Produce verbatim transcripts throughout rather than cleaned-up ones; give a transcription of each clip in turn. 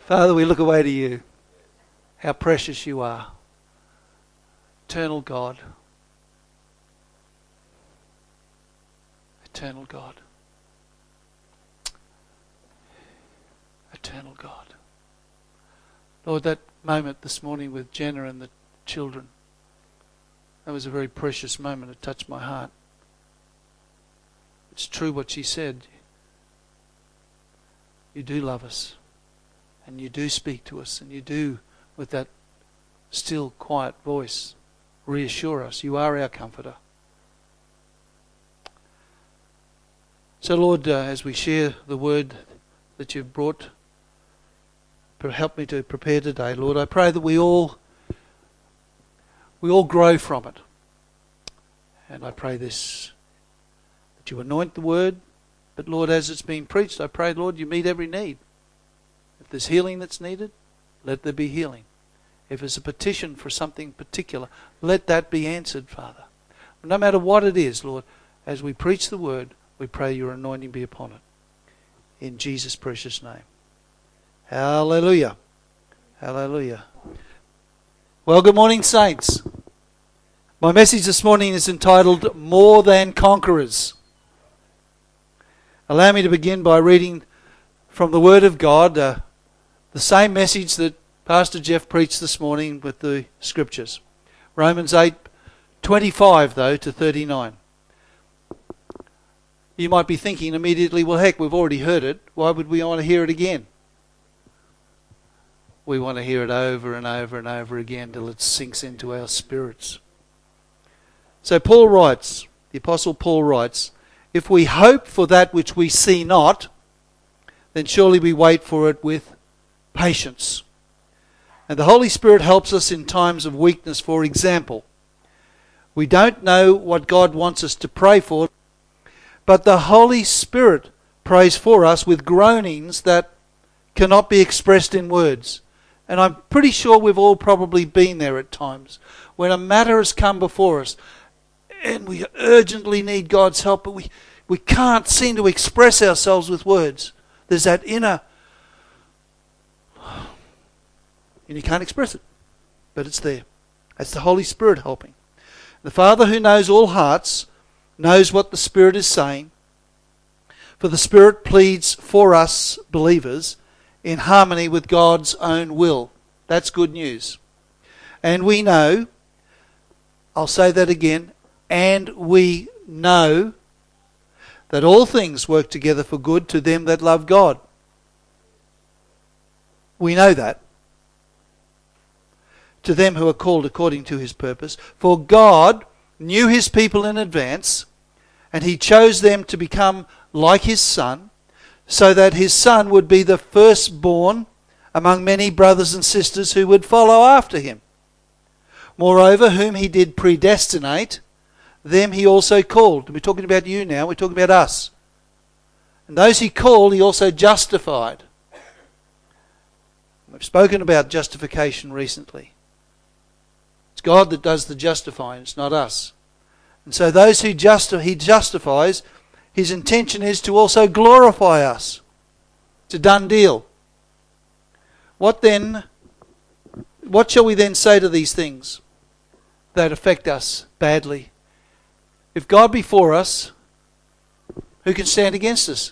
Father, we look away to you. How precious you are. Eternal God. Eternal God. Eternal God. Lord, that moment this morning with Jenna and the children, that was a very precious moment. It touched my heart. It's true what she said. You do love us, and you do speak to us, and you do, with that still, quiet voice, reassure us. You are our comforter. So, Lord, uh, as we share the word that you've brought, help me to prepare today, Lord. I pray that we all we all grow from it. And I pray this, that you anoint the word. But Lord, as it's being preached, I pray, Lord, you meet every need. If there's healing that's needed, let there be healing. If it's a petition for something particular, let that be answered, Father. No matter what it is, Lord, as we preach the word, we pray your anointing be upon it. In Jesus' precious name. Hallelujah. Hallelujah. Well, good morning, saints. My message this morning is entitled More Than Conquerors. Allow me to begin by reading from the Word of God, uh, the same message that Pastor Jeff preached this morning with the Scriptures. Romans eight, twenty-five though to thirty-nine. You might be thinking immediately, well heck, we've already heard it. Why would we want to hear it again? We want to hear it over and over and over again till it sinks into our spirits. So Paul writes, the Apostle Paul writes, if we hope for that which we see not, then surely we wait for it with patience. And the Holy Spirit helps us in times of weakness. For example, we don't know what God wants us to pray for, but the Holy Spirit prays for us with groanings that cannot be expressed in words. And I'm pretty sure we've all probably been there at times when a matter has come before us and we urgently need God's help, but we, we can't seem to express ourselves with words. There's that inner, and you can't express it, but it's there. That's the Holy Spirit helping. The Father who knows all hearts knows what the Spirit is saying, for the Spirit pleads for us believers in harmony with God's own will. That's good news. And we know, I'll say that again, and we know that all things work together for good to them that love God. We know that. To them who are called according to his purpose. For God knew his people in advance, and he chose them to become like his Son, so that his Son would be the firstborn among many brothers and sisters who would follow after him. Moreover, whom he did predestinate, them he also called. We're talking about you now, we're talking about us. And those he called, he also justified. We've spoken about justification recently. It's God that does the justifying, it's not us. And so those who justi- he justifies, his intention is to also glorify us. It's a done deal. What then, what shall we then say to these things that affect us badly? If God be for us, who can stand against us?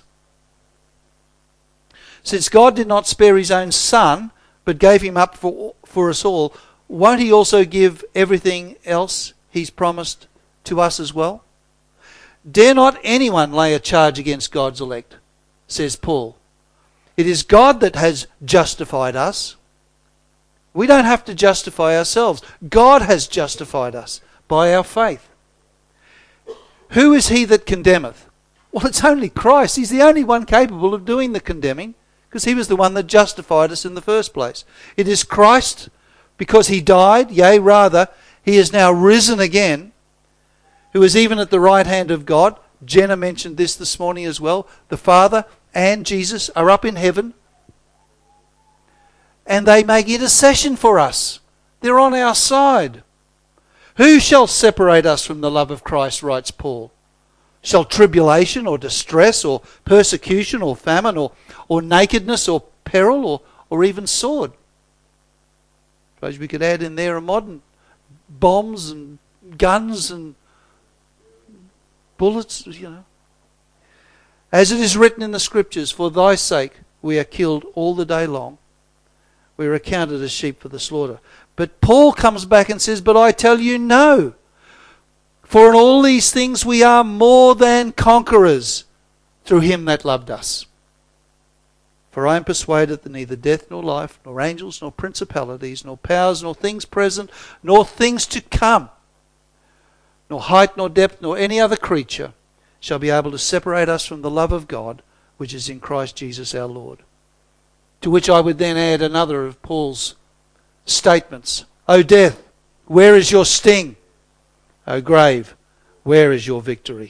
Since God did not spare his own Son, but gave him up for, for us all, won't he also give everything else he's promised to us as well? Dare not anyone lay a charge against God's elect, says Paul. It is God that has justified us. We don't have to justify ourselves. God has justified us by our faith. Who is he that condemneth? Well, it's only Christ. He's the only one capable of doing the condemning, because he was the one that justified us in the first place. It is Christ, because he died, yea, rather, he is now risen again, who is even at the right hand of God. Jenna mentioned this this morning as well. The Father and Jesus are up in heaven, and they make intercession for us. They're on our side. Who shall separate us from the love of Christ, writes Paul? Shall tribulation or distress or persecution or famine or, or nakedness or peril or, or even sword. I suppose we could add in there a modern bombs and guns and bullets, you know. As it is written in the Scriptures, for thy sake we are killed all the day long. We are accounted as sheep for the slaughter. But Paul comes back and says, but I tell you no. For in all these things we are more than conquerors through him that loved us. For I am persuaded that neither death nor life, nor angels, nor principalities, nor powers, nor things present, nor things to come, nor height, nor depth, nor any other creature shall be able to separate us from the love of God, which is in Christ Jesus our Lord. To which I would then add another of Paul's statements. O death, where is your sting? O grave, where is your victory?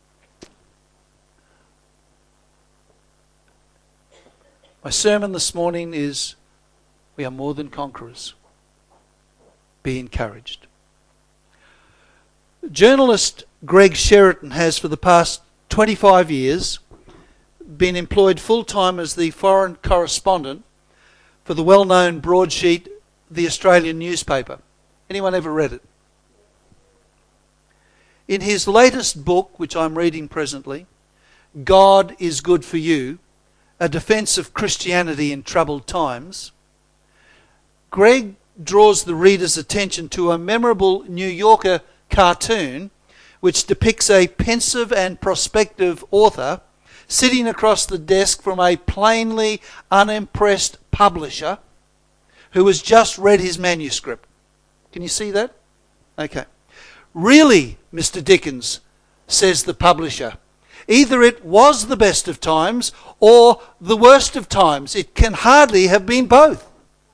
My sermon this morning is, we are more than conquerors. Be encouraged. Journalist Greg Sheridan has for the past twenty-five years been employed full-time as the foreign correspondent for the well-known broadsheet The Australian newspaper. Anyone ever read it? In his latest book, which I'm reading presently, God is Good for You, A Defence of Christianity in Troubled Times, Greg draws the reader's attention to a memorable New Yorker cartoon which depicts a pensive and prospective author sitting across the desk from a plainly unimpressed publisher who has just read his manuscript. Can you see that? Okay. Really, Mister Dickens, says the publisher, either it was the best of times or the worst of times. It can hardly have been both.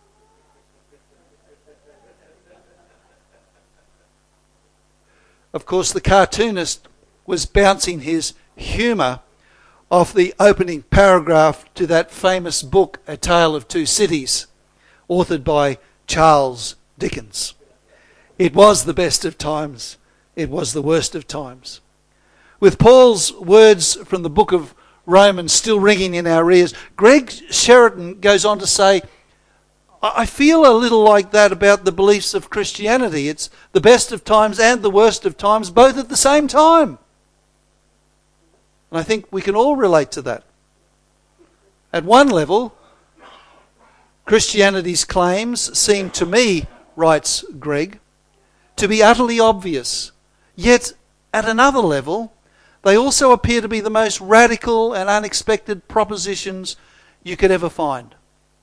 Of course, the cartoonist was bouncing his humour off the opening paragraph to that famous book, A Tale of Two Cities, authored by Charles Dickens. It was the best of times. It was the worst of times. With Paul's words from the book of Romans still ringing in our ears, Greg Sheridan goes on to say, I feel a little like that about the beliefs of Christianity. It's the best of times and the worst of times, both at the same time. And I think we can all relate to that. At one level, Christianity's claims seem to me, writes Greg, to be utterly obvious. Yet, at another level, they also appear to be the most radical and unexpected propositions you could ever find.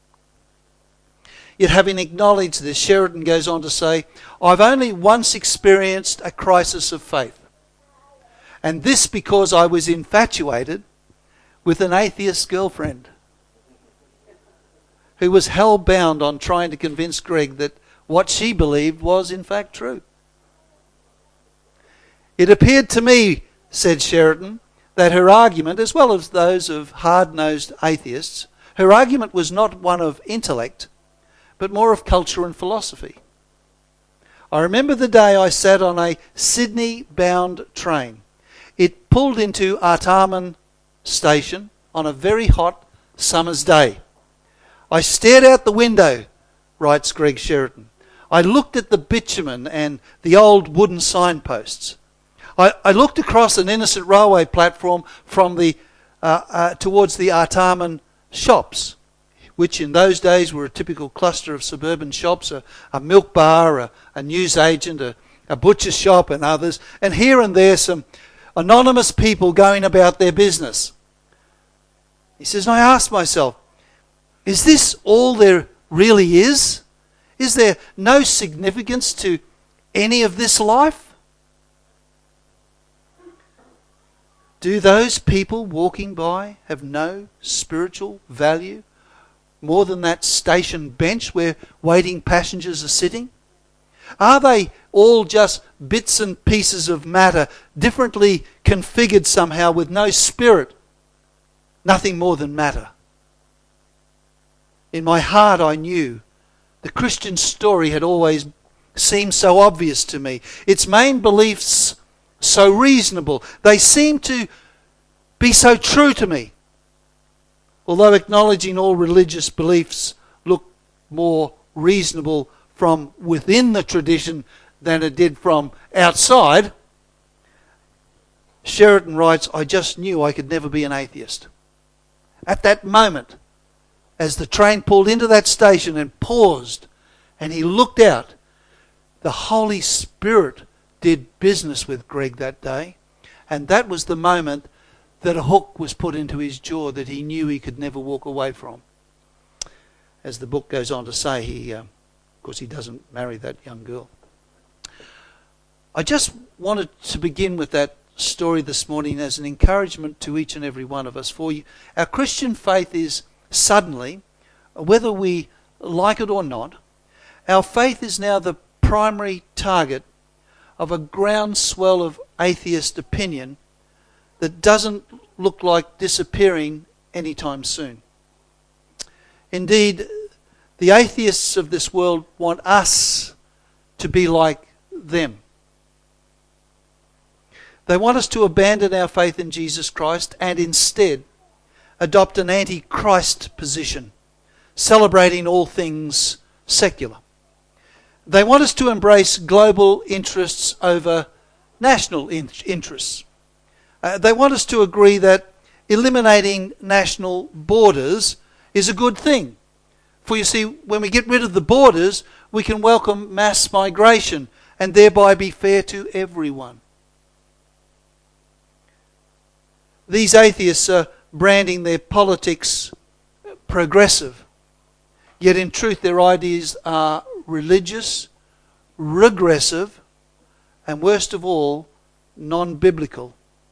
Yet having acknowledged this, Sheridan goes on to say, I've only once experienced a crisis of faith. And this because I was infatuated with an atheist girlfriend who was hell-bound on trying to convince Greg that what she believed was in fact true. It appeared to me, said Sheridan, that her argument, as well as those of hard-nosed atheists, her argument was not one of intellect, but more of culture and philosophy. I remember the day I sat on a Sydney-bound train. It pulled into Artarmon station on a very hot summer's day. I stared out the window, writes Greg Sheridan. I looked at the bitumen and the old wooden signposts. I, I looked across an innocent railway platform from the uh, uh, towards the Artarmon shops, which in those days were a typical cluster of suburban shops, a, a milk bar, a, a newsagent, a, a butcher shop and others, and here and there some anonymous people going about their business. He says, and I asked myself, is this all there really is? Is there no significance to any of this life? Do those people walking by have no spiritual value more than that station bench where waiting passengers are sitting? Are they all just bits and pieces of matter, differently configured somehow with no spirit, nothing more than matter? In my heart I knew the Christian story had always seemed so obvious to me. Its main beliefs so reasonable. They seemed to be so true to me. Although acknowledging all religious beliefs more reasonable from within the tradition than it did from outside, Sheraton writes, I just knew I could never be an atheist. At that moment, as the train pulled into that station and paused, and he looked out, the Holy Spirit did business with Greg that day, and that was the moment that a hook was put into his jaw that he knew he could never walk away from. As the book goes on to say, he, uh, of course, he doesn't marry that young girl. I just wanted to begin with that story this morning as an encouragement to each and every one of us. For you, our Christian faith is suddenly, whether we like it or not, our faith is now the primary target of a groundswell of atheist opinion that doesn't look like disappearing anytime soon. Indeed, the atheists of this world want us to be like them. They want us to abandon our faith in Jesus Christ and instead adopt an anti-Christ position, celebrating all things secular. They want us to embrace global interests over national in- interests. Uh, they want us to agree that eliminating national borders is a good thing. For you see, when we get rid of the borders, we can welcome mass migration and thereby be fair to everyone. These atheists are branding their politics progressive, yet in truth their ideas are religious, regressive, and worst of all, non-biblical.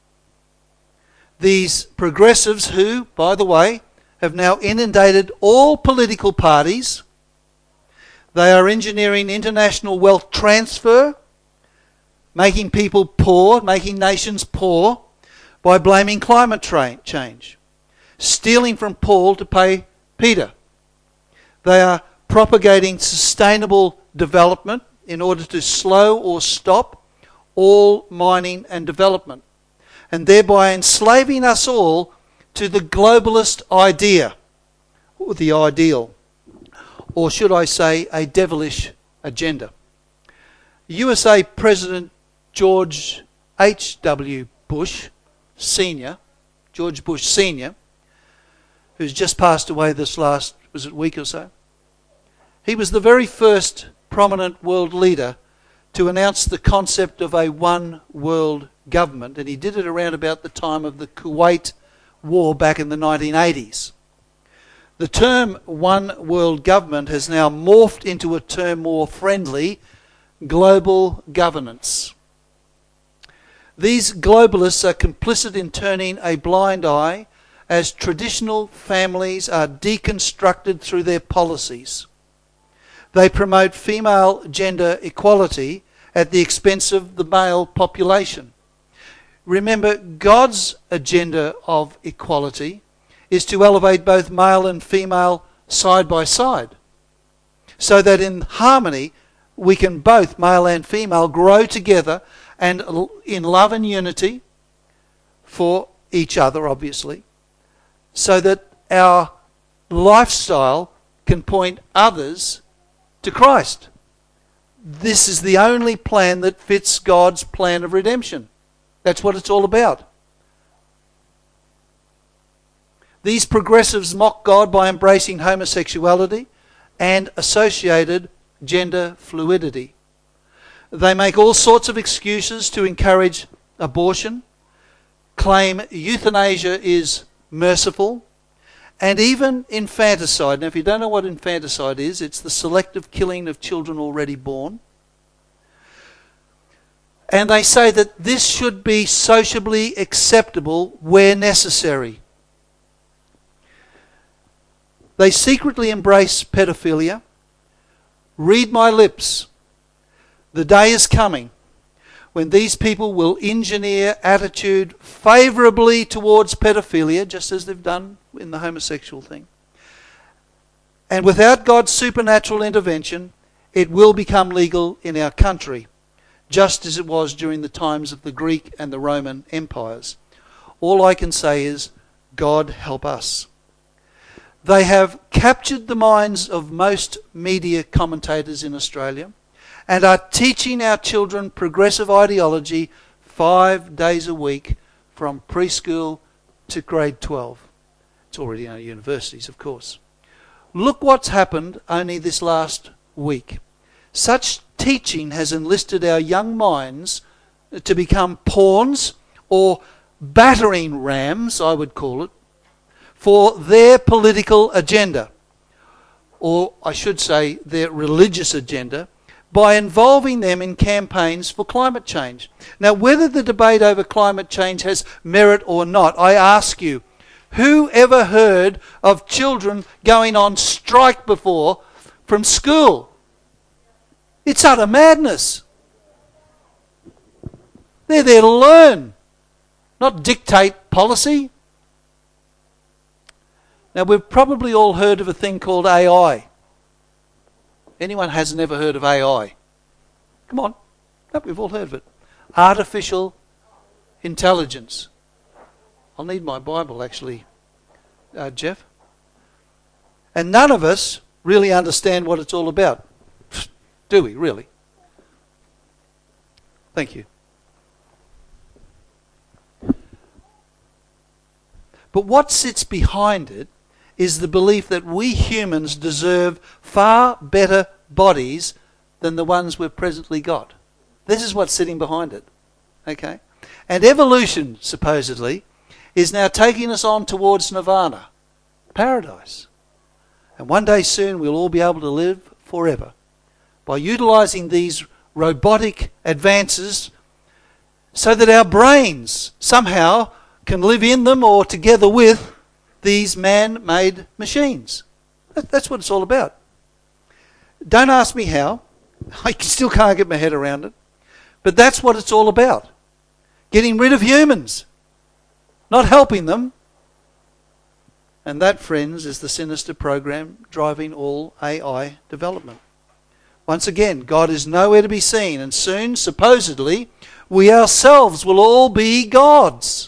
These progressives who, by the way, have now inundated all political parties. They are engineering international wealth transfer, making people poor, making nations poor, by blaming climate tra- change, stealing from Paul to pay Peter. They are propagating sustainable development in order to slow or stop all mining and development, and thereby enslaving us all to the globalist idea, or the ideal, or should I say a devilish agenda. U S A President George H W Bush Senior, George Bush Senior, who's just passed away this last, was it week or so? He was the very first prominent world leader to announce the concept of a one world government, and he did it around about the time of the Kuwait War back in the nineteen eighties. The term one world government has now morphed into a term more friendly, global governance. These globalists are complicit in turning a blind eye as traditional families are deconstructed through their policies. They promote female gender equality at the expense of the male population. Remember, God's agenda of equality is to elevate both male and female side by side, so that in harmony we can both, male and female, grow together and in love and unity for each other, obviously, so that our lifestyle can point others to Christ. This is the only plan that fits God's plan of redemption. That's what it's all about. These progressives mock God by embracing homosexuality and associated gender fluidity. They make all sorts of excuses to encourage abortion, claim euthanasia is merciful, and even infanticide. Now, if you don't know what infanticide is, it's the selective killing of children already born. And they say that this should be sociably acceptable where necessary. They secretly embrace pedophilia. Read my lips. The day is coming when these people will engineer attitude favourably towards pedophilia, just as they've done in the homosexual thing. And without God's supernatural intervention, it will become legal in our country, just as it was during the times of the Greek and the Roman empires. All I can say is, God help us. They have captured the minds of most media commentators in Australia and are teaching our children progressive ideology five days a week from preschool to grade twelve. It's already in our universities, of course. Look what's happened only this last week. Such teaching has enlisted our young minds to become pawns or battering rams, I would call it, for their political agenda, or I should say their religious agenda, by involving them in campaigns for climate change. Now, whether the debate over climate change has merit or not, I ask you, who ever heard of children going on strike before from school? It's utter madness. They're there to learn, not dictate policy. Now, we've probably all heard of a thing called A I. Anyone hasn't ever heard of A I? Come on. No, we've all heard of it. Artificial intelligence. I'll need my Bible, actually, uh, Jeff. And none of us really understand what it's all about. Do we, really? Thank you. But what sits behind it is the belief that we humans deserve far better bodies than the ones we've presently got. This is what's sitting behind it. Okay? And evolution, supposedly, is now taking us on towards nirvana, paradise. And one day soon we'll all be able to live forever by utilising these robotic advances so that our brains somehow can live in them or together with these man-made machines. That's what it's all about. Don't ask me how. I still can't get my head around it. But that's what it's all about. Getting rid of humans. Not helping them. And that, friends, is the sinister program driving all A I development. Once again, God is nowhere to be seen, and soon, supposedly, we ourselves will all be gods.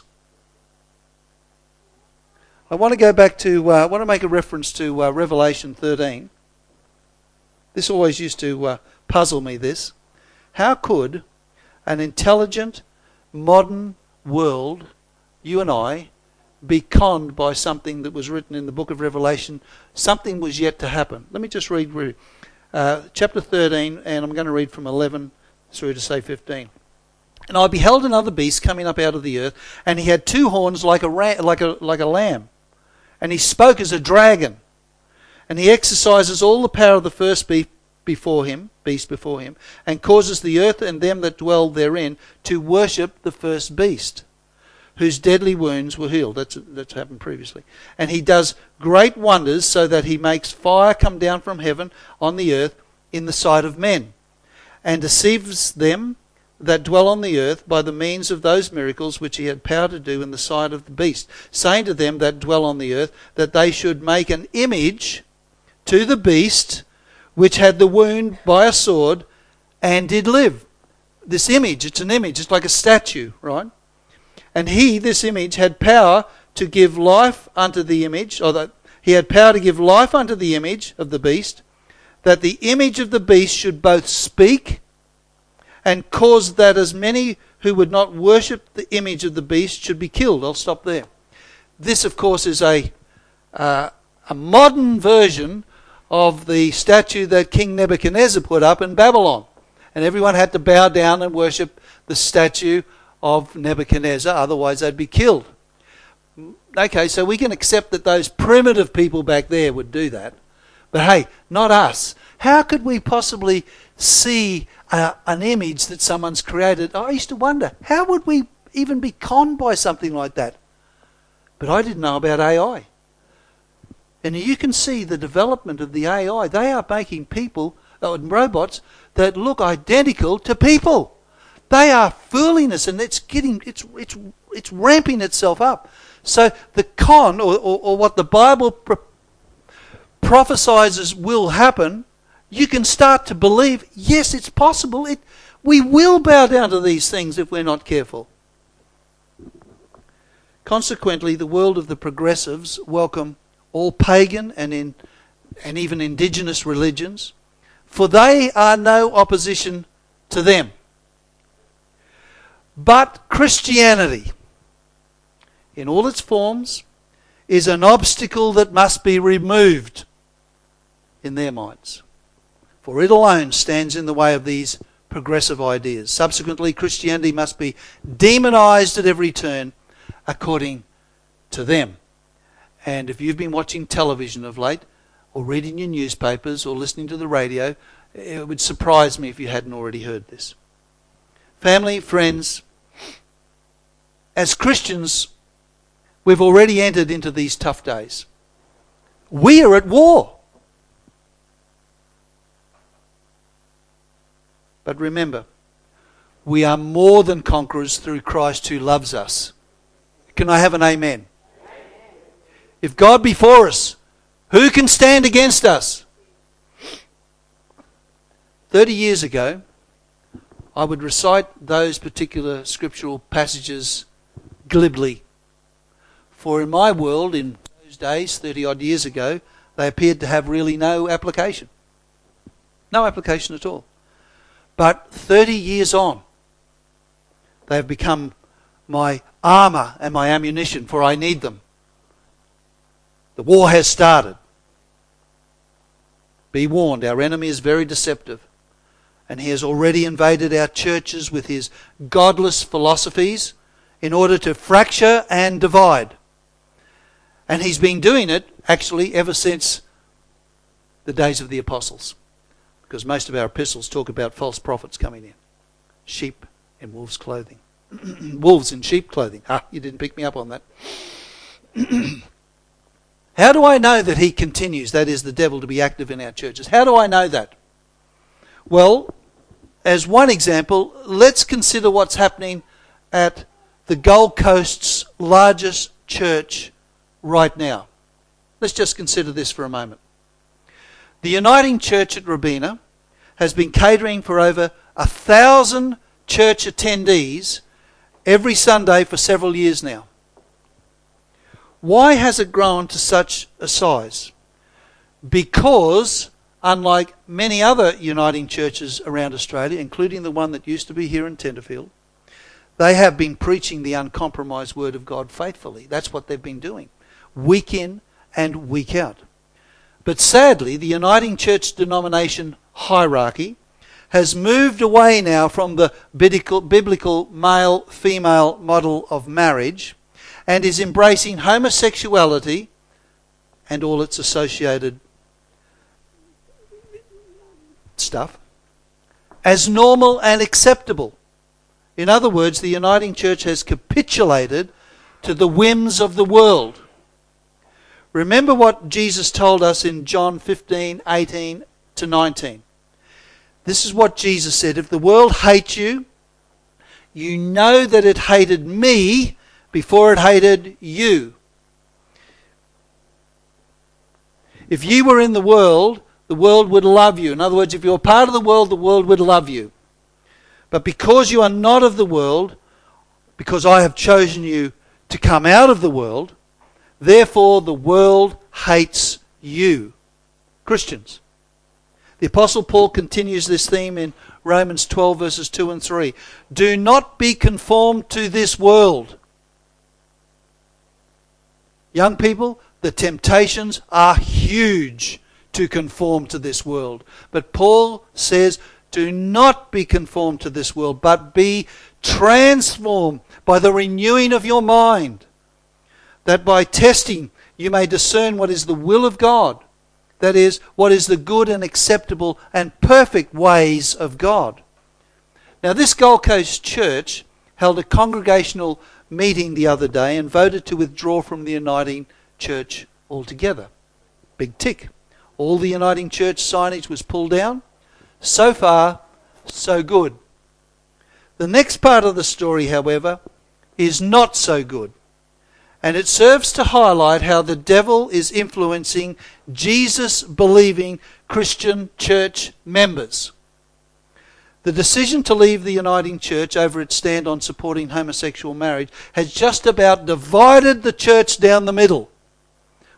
I want to go back to, uh, I want to make a reference to uh, Revelation thirteen. This always used to uh, puzzle me, this. How could an intelligent, modern world, you and I, be conned by something that was written in the book of Revelation? Something was yet to happen. Let me just read uh, chapter thirteen, and I'm going to read from eleven through to, say, fifteen. And I beheld another beast coming up out of the earth, and he had two horns like a ram, like a like a lamb. And he spoke as a dragon. And he exercises all the power of the first beast before him, beast before him, and causes the earth and them that dwell therein to worship the first beast, whose deadly wounds were healed. That's that's happened previously. And he does great wonders, so that he makes fire come down from heaven on the earth in the sight of men, and deceives them that dwell on the earth by the means of those miracles which he had power to do in the sight of the beast, saying to them that dwell on the earth that they should make an image to the beast which had the wound by a sword and did live. This image, it's an image, it's like a statue, right? And he, this image, had power to give life unto the image, or that he had power to give life unto the image of the beast, that the image of the beast should both speak and cause that as many who would not worship the image of the beast should be killed. I'll stop there. This, of course, is a uh, a modern version of the statue that King Nebuchadnezzar put up in Babylon. And everyone had to bow down and worship the statue of Nebuchadnezzar, otherwise they'd be killed. Okay, so we can accept that those primitive people back there would do that. But hey, not us. How could we possibly see uh, an image that someone's created? I used to wonder, how would we even be conned by something like that? But I didn't know about A I. And you can see the development of the A I. They are making people, uh, robots, that look identical to people. They are fooling us, and it's getting, it's it's it's ramping itself up. So the con, or, or, or what the Bible pro- prophesies will happen, you can start to believe, yes, it's possible. It, we will bow down to these things if we're not careful. Consequently, the world of the progressives welcome all pagan and in and even indigenous religions, for they are no opposition to them. But Christianity, in all its forms, is an obstacle that must be removed in their minds, for it alone stands in the way of these progressive ideas. Subsequently, Christianity must be demonized at every turn according to them. And if you've been watching television of late, or reading your newspapers, or listening to the radio, it would surprise me if you hadn't already heard this. Family, friends, as Christians, we've already entered into these tough days. We are at war. But remember, we are more than conquerors through Christ who loves us. Can I have an amen? Amen. If God be for us, who can stand against us? Thirty years ago, I would recite those particular scriptural passages glibly. For in my world, in those days, thirty odd years ago, they appeared to have really no application. No application at all. But thirty years on, they have become my armour and my ammunition, for I need them. The war has started. Be warned, our enemy is very deceptive, and he has already invaded our churches with his godless philosophies in order to fracture and divide. And he's been doing it, actually, ever since the days of the apostles. Because most of our epistles talk about false prophets coming in. Sheep in wolves' clothing. Wolves in sheep clothing. Ah, you didn't pick me up on that. How do I know that he continues, that is, the devil, to be active in our churches? How do I know that? Well, as one example, let's consider what's happening at the Gold Coast's largest church right now. Let's just consider this for a moment. The Uniting Church at Robina has been catering for over a thousand church attendees every Sunday for several years now. Why has it grown to such a size? Because, unlike many other Uniting churches around Australia, including the one that used to be here in Tenterfield, they have been preaching the uncompromised Word of God faithfully. That's what they've been doing, week in and week out. But sadly, the Uniting Church denomination hierarchy has moved away now from the biblical, biblical male-female model of marriage and is embracing homosexuality and all its associated stuff as normal and acceptable. In other words, the Uniting Church has capitulated to the whims of the world. Remember what Jesus told us in John fifteen, eighteen to nineteen. This is what Jesus said. If the world hates you, you know that it hated me before it hated you. If you were in the world, the world would love you. In other words, if you're part of the world, the world would love you. But because you are not of the world, because I have chosen you to come out of the world, therefore the world hates you. Christians. The Apostle Paul continues this theme in Romans twelve verses two and three. Do not be conformed to this world. Young people, the temptations are huge to conform to this world. But Paul says, do not be conformed to this world, but be transformed by the renewing of your mind, that by testing you may discern what is the will of God, that is, what is the good and acceptable and perfect ways of God. Now, this Gold Coast church held a congregational meeting the other day and voted to withdraw from the Uniting Church altogether. Big tick. All the Uniting Church signage was pulled down. So far, so good. The next part of the story, however, is not so good. And it serves to highlight how the devil is influencing Jesus-believing Christian church members. The decision to leave the Uniting Church over its stand on supporting homosexual marriage has just about divided the church down the middle,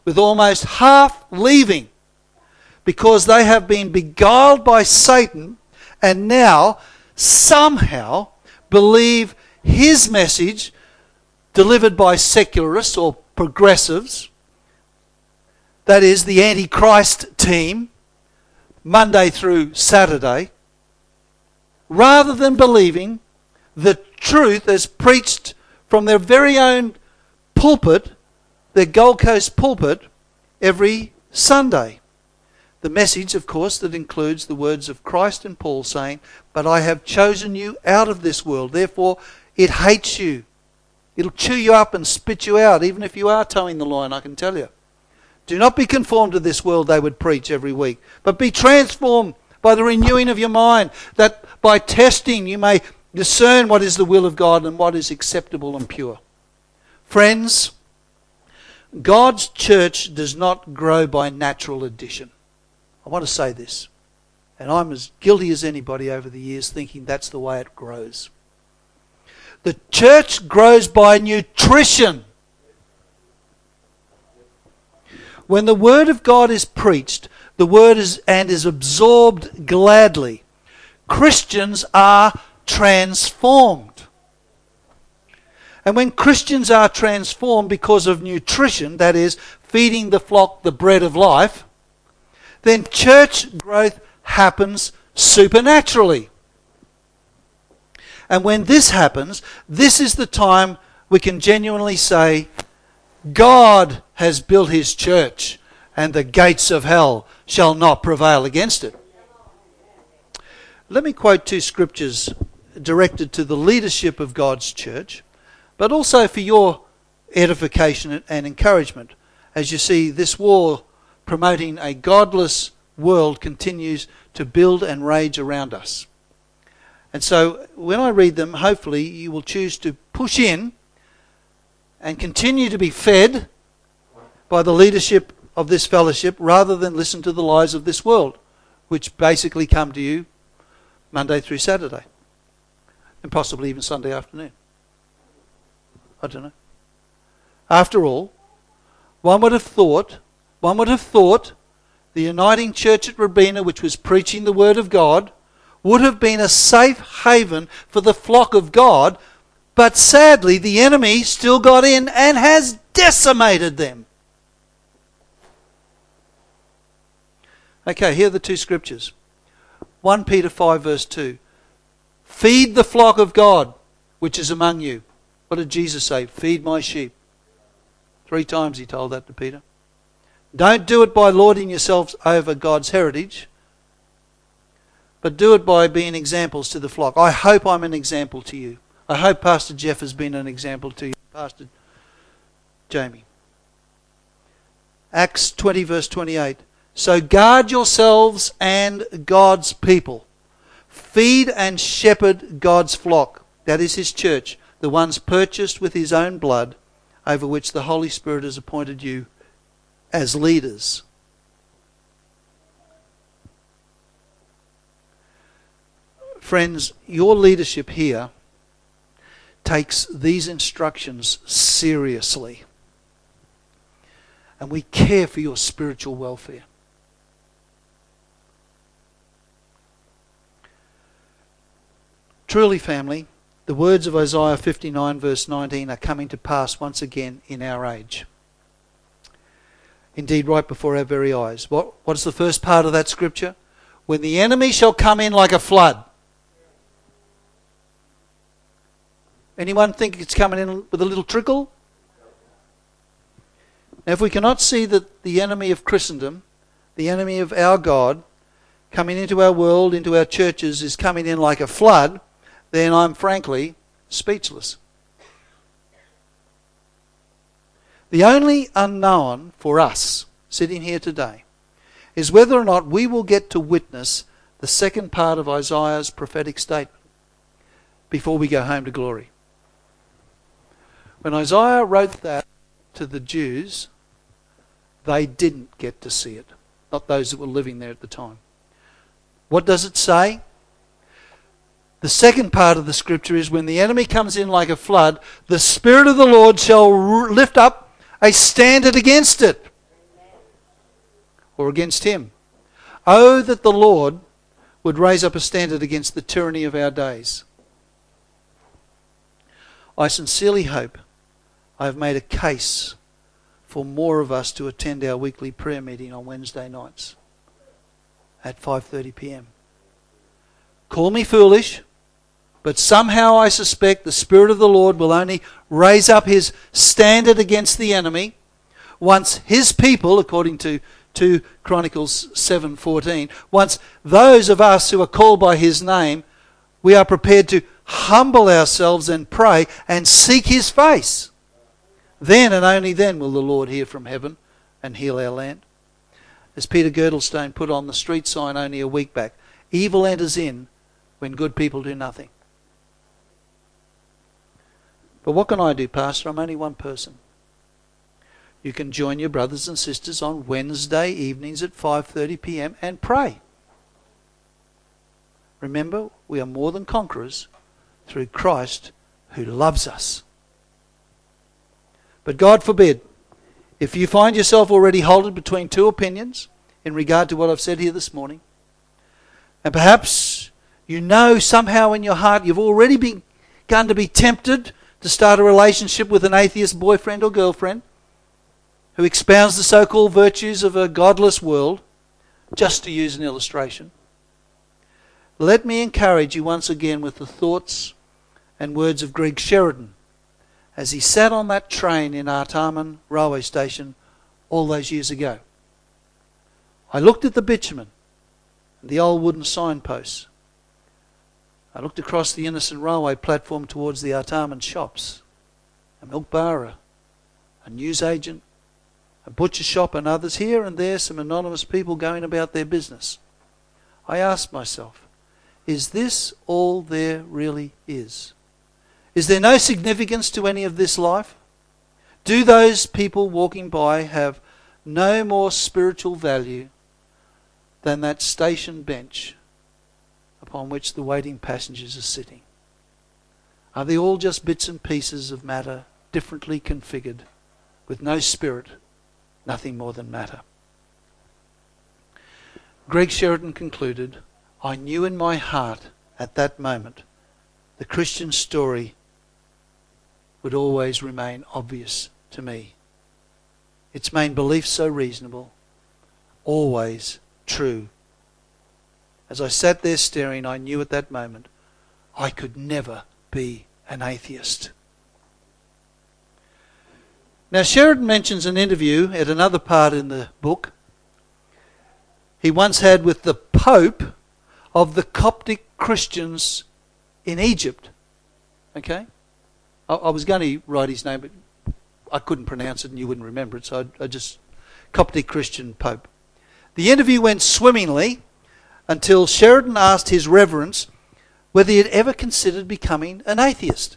with almost half leaving because they have been beguiled by Satan and now somehow believe his message delivered by secularists or progressives, that is the Antichrist team, Monday through Saturday, rather than believing the truth as preached from their very own pulpit, their Gold Coast pulpit, every Sunday. The message, of course, that includes the words of Christ and Paul saying, "But I have chosen you out of this world, therefore it hates you. It'll chew you up and spit you out, even if you are towing the line, I can tell you. Do not be conformed to this world," they would preach every week, "but be transformed by the renewing of your mind, that by testing you may discern what is the will of God and what is acceptable and pure." Friends, God's church does not grow by natural addition. I want to say this, and I'm as guilty as anybody over the years thinking that's the way it grows. The church grows by nutrition. When the Word of God is preached, the Word is and is absorbed gladly, Christians are transformed. And when Christians are transformed because of nutrition, that is, feeding the flock the bread of life, then church growth happens supernaturally. And when this happens, this is the time we can genuinely say, God has built his church, and the gates of hell shall not prevail against it. Let me quote two scriptures directed to the leadership of God's church, but also for your edification and encouragement as you see this war promoting a godless world continues to build and rage around us. And so when I read them, hopefully you will choose to push in and continue to be fed by the leadership of this fellowship rather than listen to the lies of this world, which basically come to you Monday through Saturday, and possibly even Sunday afternoon. I don't know. After all, one would have thought, one would have thought the uniting church at Robina, which was preaching the Word of God, would have been a safe haven for the flock of God, but sadly the enemy still got in and has decimated them. Okay, here are the two scriptures. First Peter five verse two. Feed the flock of God which is among you. What did Jesus say? Feed my sheep. Three times he told that to Peter. Don't do it by lording yourselves over God's heritage, but do it by being examples to the flock. I hope I'm an example to you. I hope Pastor Jeff has been an example to you, Pastor Jamie. Acts twenty verse twenty-eight. So guard yourselves and God's people. Feed and shepherd God's flock. That is his church, the ones purchased with his own blood, over which the Holy Spirit has appointed you as leaders. Friends, your leadership here takes these instructions seriously. And we care for your spiritual welfare. Truly, family, the words of Isaiah fifty-nine verse nineteen are coming to pass once again in our age. Indeed, right before our very eyes. What, what is the first part of that scripture? When the enemy shall come in like a flood. Anyone think it's coming in with a little trickle? Now, if we cannot see that the enemy of Christendom, the enemy of our God, coming into our world, into our churches, is coming in like a flood, then I'm frankly speechless. The only unknown for us sitting here today is whether or not we will get to witness the second part of Isaiah's prophetic statement before we go home to glory. When Isaiah wrote that to the Jews, they didn't get to see it. Not those that were living there at the time. What does it say? The second part of the scripture is when the enemy comes in like a flood, the Spirit of the Lord shall lift up a standard against it. or against him. Oh, that the Lord would raise up a standard against the tyranny of our days. I sincerely hope I have made a case for more of us to attend our weekly prayer meeting on Wednesday nights at five thirty p m. Call me foolish, but somehow I suspect the Spirit of the Lord will only raise up his standard against the enemy once his people, according to two Chronicles seven fourteen, once those of us who are called by his name, we are prepared to humble ourselves and pray and seek his face. Then and only then will the Lord hear from heaven and heal our land. As Peter Girdlestone put on the street sign only a week back, evil enters in when good people do nothing. But what can I do, Pastor? I'm only one person. You can join your brothers and sisters on Wednesday evenings at five thirty p m and pray. Remember, we are more than conquerors through Christ who loves us. But God forbid, if you find yourself already halted between two opinions in regard to what I've said here this morning, and perhaps you know somehow in your heart you've already begun to be tempted to start a relationship with an atheist boyfriend or girlfriend who expounds the so-called virtues of a godless world, just to use an illustration, let me encourage you once again with the thoughts and words of Greg Sheridan as he sat on that train in Artarmon railway station all those years ago. I looked at the bitumen and the old wooden signposts. I looked across the Innocent railway platform towards the Artarmon shops, a milk bar, a, a newsagent, a butcher shop, and others, here and there some anonymous people going about their business. I asked myself, is this all there really is? Is there no significance to any of this life? Do those people walking by have no more spiritual value than that station bench upon which the waiting passengers are sitting? Are they all just bits and pieces of matter, differently configured, with no spirit, nothing more than matter? Greg Sheridan concluded, I knew in my heart at that moment the Christian story would always remain obvious to me. Its main beliefs so reasonable, always true. As I sat there staring, I knew at that moment I could never be an atheist. Now, Sheridan mentions an interview at another part in the book he once had with the Pope of the Coptic Christians in Egypt. Okay? I, I was going to write his name, but I couldn't pronounce it and you wouldn't remember it, so I, I just... Coptic Christian Pope. The interview went swimmingly until Sheridan asked his reverence whether he had ever considered becoming an atheist.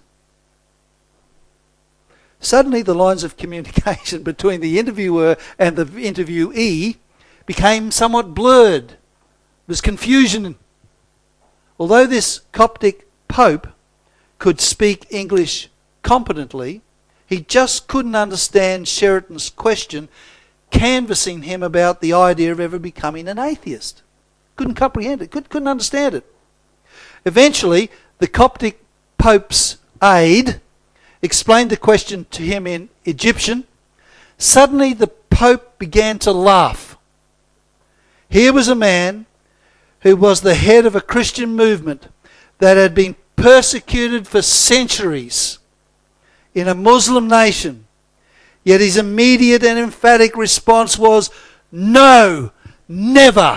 Suddenly the lines of communication between the interviewer and the interviewee became somewhat blurred. There was confusion. Although this Coptic Pope could speak English competently, he just couldn't understand Sheridan's question, canvassing him about the idea of ever becoming an atheist. Couldn't comprehend it, couldn't understand it. Eventually, the Coptic Pope's aide explained the question to him in Egyptian. Suddenly the Pope began to laugh. Here was a man who was the head of a Christian movement that had been persecuted for centuries in a Muslim nation. Yet his immediate and emphatic response was, no, never.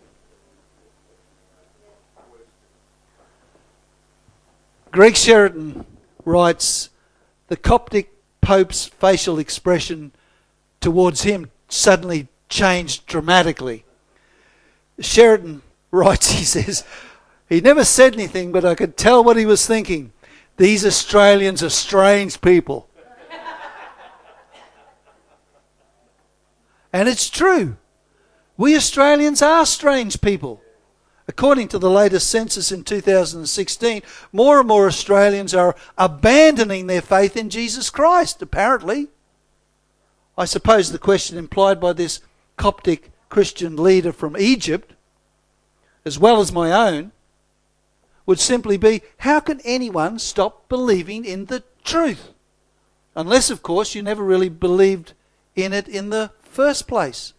Greg Sheridan writes, the Coptic Pope's facial expression towards him suddenly changed dramatically. Sheridan writes, he says, he never said anything, but I could tell what he was thinking. These Australians are strange people. And it's true. We Australians are strange people. According to the latest census in two thousand sixteen, more and more Australians are abandoning their faith in Jesus Christ, apparently. I suppose the question implied by this Coptic Christian leader from Egypt, as well as my own, would simply be, how can anyone stop believing in the truth? Unless, of course, you never really believed in it in the first place.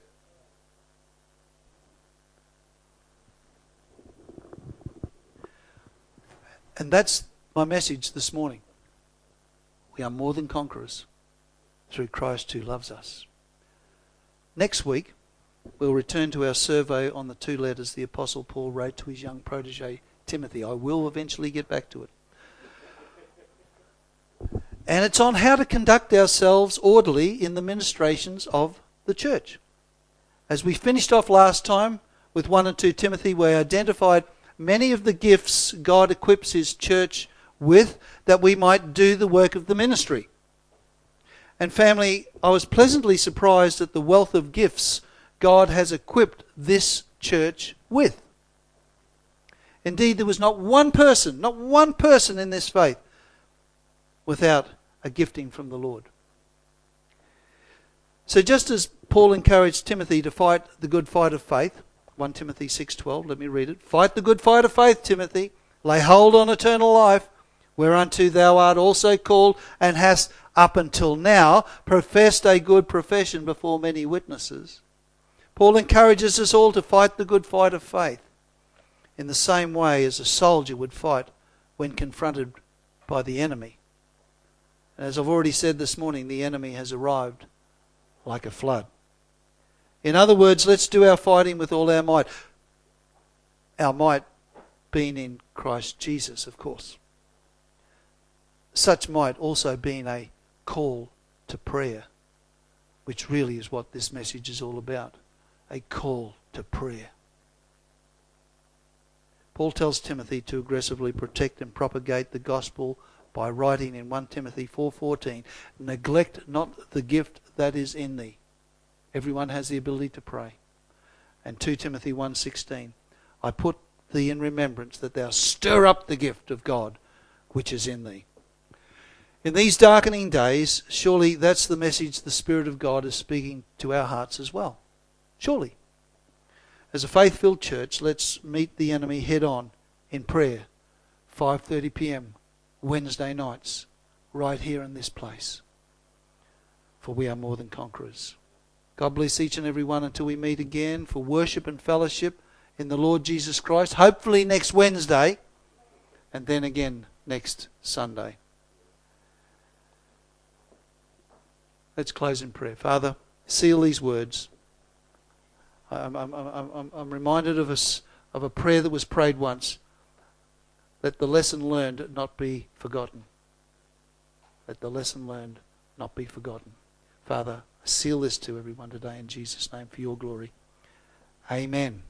And that's my message this morning. We are more than conquerors through Christ who loves us. Next week, we'll return to our survey on the two letters the Apostle Paul wrote to his young protege, Timothy. I will eventually get back to it. And it's on how to conduct ourselves orderly in the ministrations of the church. As we finished off last time with one and two Timothy, we identified many of the gifts God equips his church with that we might do the work of the ministry. And family, I was pleasantly surprised at the wealth of gifts God has equipped this church with. Indeed, there was not one person, not one person in this faith without a gifting from the Lord. So just as Paul encouraged Timothy to fight the good fight of faith, First Timothy six twelve, let me read it. Fight the good fight of faith, Timothy. Lay hold on eternal life, whereunto thou art also called, and hast up until now professed a good profession before many witnesses. Paul encourages us all to fight the good fight of faith in the same way as a soldier would fight when confronted by the enemy. And as I've already said this morning, the enemy has arrived like a flood. In other words, let's do our fighting with all our might. Our might being in Christ Jesus, of course. Such might also being a call to prayer, which really is what this message is all about. A call to prayer. Paul tells Timothy to aggressively protect and propagate the gospel by writing in First Timothy four fourteen, neglect not the gift that is in thee. Everyone has the ability to pray. And Second Timothy one sixteen, I put thee in remembrance that thou stir up the gift of God which is in thee. In these darkening days, surely that's the message the Spirit of God is speaking to our hearts as well. Surely. As a faith-filled church, let's meet the enemy head on in prayer, five thirty p.m. Wednesday nights, right here in this place. For we are more than conquerors. God bless each and every one until we meet again for worship and fellowship in the Lord Jesus Christ, hopefully next Wednesday, and then again next Sunday. Let's close in prayer. Father, seal these words. I'm, I'm, I'm, I'm reminded of a, of a prayer that was prayed once. Let the lesson learned not be forgotten. Let the lesson learned not be forgotten. Father, seal this to everyone today in Jesus' name for your glory. Amen.